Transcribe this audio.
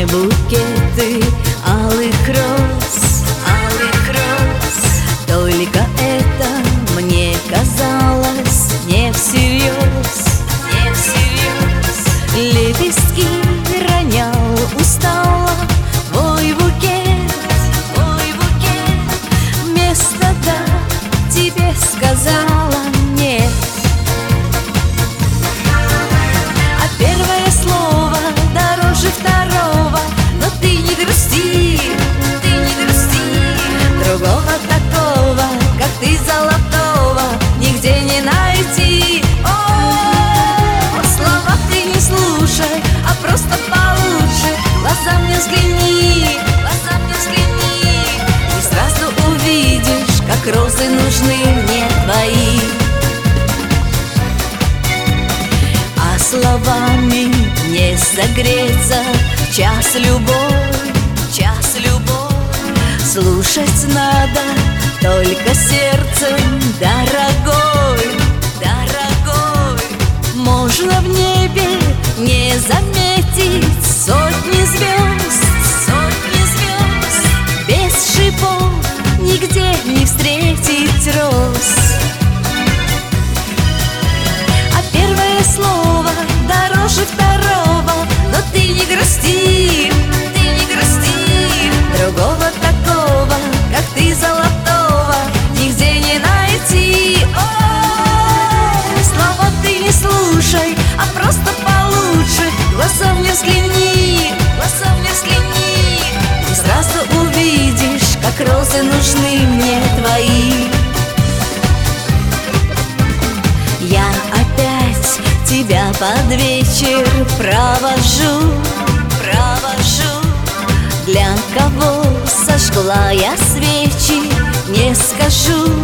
мне букеты алых роз, алых роз. Только это мне казалось не всерьез, не всерьез. Лепестки ронял устало твой букет, твой букет. Вместо «да» тебе сказала «нет». А первое слово дороже второго, но ты не грусти, ты не грусти. Другого такого, как ты, золотого, нигде не найти. О, слова ты не слушай, а просто получше глаза мне взгляни, глаза мне взгляни. И сразу увидишь, как розы нужны мне твои. А словами не согреться в час любой, час любой. Слушать надо только сердцем, дорогой, дорогой. Можно в небе не заметить сотни звезд, сотни звезд. Без шипов нигде не встретить роз. А первое слово дороже второго, но ты не грусти, ты не грусти. Другого такого, как ты, золотого, нигде не найти. О, слова ты не слушай, а просто получше глаза мне взгляни, глаза мне взгляни. И сразу увидишь, как розы нужны мне твои. Я опять тебя под вечер провожу, провожу. Для кого сожгла я свечи, не скажу.